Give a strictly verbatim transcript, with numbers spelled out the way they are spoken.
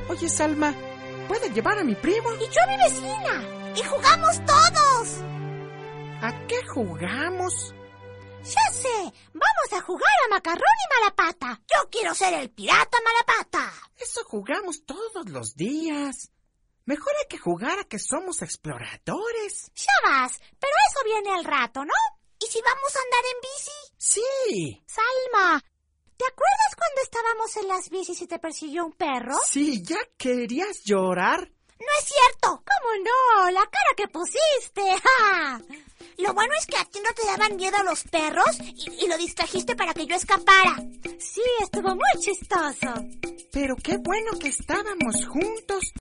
Oye, Salma, ¿puedes llevar a mi primo? Y yo a mi vecina. Y jugamos todos. ¿A qué jugamos? Ya sé, vamos a jugar a Macarrón y Malapata. Yo quiero ser el pirata Malapata. Eso jugamos todos los días. Mejor hay que jugar a que somos exploradores. Ya vas, pero eso viene al rato, ¿no? ¿Y si vamos a andar en bici? Sí. Salma, ¿te acuerdas cuando estábamos en las bicis y te persiguió un perro? Sí, ¿ya querías llorar? No es cierto. ¿Cómo no? La cara que pusiste. ¡Ja! Lo bueno es que a ti no te daban miedo los perros y, y lo distrajiste para que yo escapara. Sí, estuvo muy chistoso. Pero qué bueno que estábamos juntos.